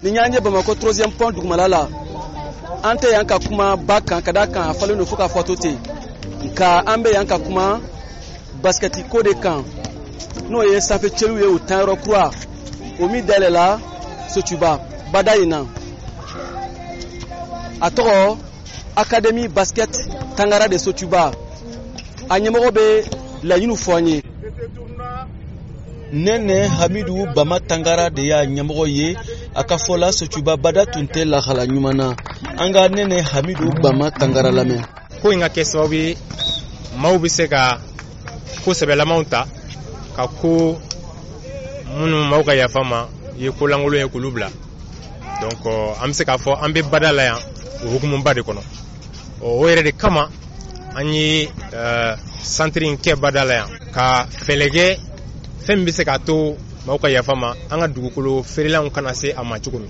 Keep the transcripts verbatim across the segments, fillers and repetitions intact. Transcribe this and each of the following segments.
Ninyanye Bamako troisième point Dugmalala. Ante yanka kuma bakan kadaka afalo no fuka fotote. Ka ambe yanka kuma basketi ko de kan. No ye safe chelu ye utanro croix. Omi delela Sotuba Badayina. Atoro Académie basket Tangara de Sotuba. Anyemorobe la uniforme. Nene Hamidou Bama Tangara de ya Nyamoye Akafola Sotuba Bada Tunte la Hala Nyumana. Anga Nene Hamidou Bama Tangara Lame. Ko inga kesobi maubiseka ko sebela maunta ka ko munu mauka ya fama ye ko langolo ye kulubla. Donc am se ka fo ambe badala ya hukumu mbade kono. O yere de kama anyi uh, centre ke badala ya ka felege fembe se ka to mauka ya fama anga dugukolo ferilan kana se amachukumi.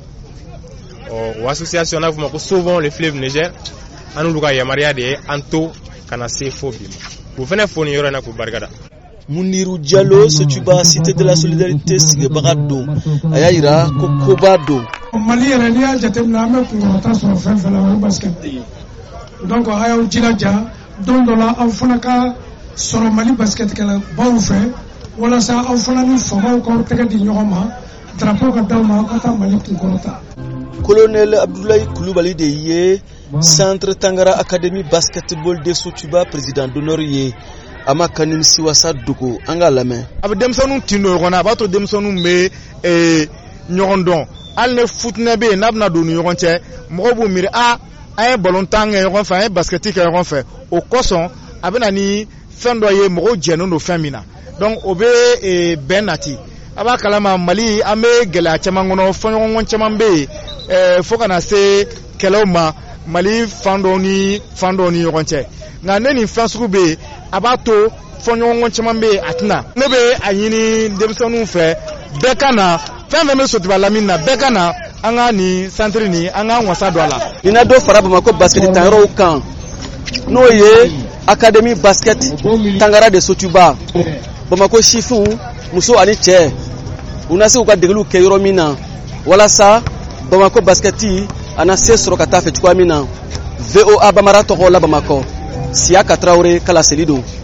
O association na fuma ko souvent le fleuve Niger anu luka ya maria de anto kana se fobi. Vous venez foni yoro na ku bargada. Muniru Diallo Sotuba cité de la solidarité sige bagado ayira kokobado Mali renia jatemna me pour ta so fa fa la basket donc ayaw jilaja don dola afunaka soro Mali basket kala baw fe wala sa afulani fama ko tega di ñoma drapeau ka dalma ko ta Mali tu korota. Colonel Abdoulaye Koulibaly de Yé Centre Tangara Académie Basketball de Sotuba président d'honneur Yé ama kanim siwasa dugo anga lame ab demsonu tino gona bato demsonu me e nyondon alne footna be nabna do nyonche mo bu mire a ay ballon tang e gon fa basket ke gon fa au coson abena ni fendo ye mo jeno no famina donc obe e benati aba kalama Mali ame gela chamangono fonyon chamambe e fokana se keloma Mali fandoni fandoni gonche nga neni fansuku be abato fonyo ngonchemambe atna nebe ayini demsonu fe bekana femme me sotiba lamina bekana anga ni centre ni anga wasa dola ina do faraba mako basket tangaro kan no ye Académie basket Tangara de Sotuba Bamako chifu muso ani che unasi uka deglu ke yoro mina wala sa Bamako basketi ana sesro kata fe kwa mina V O A Bamara to la Bamako Siaka Traoré Kala Selido.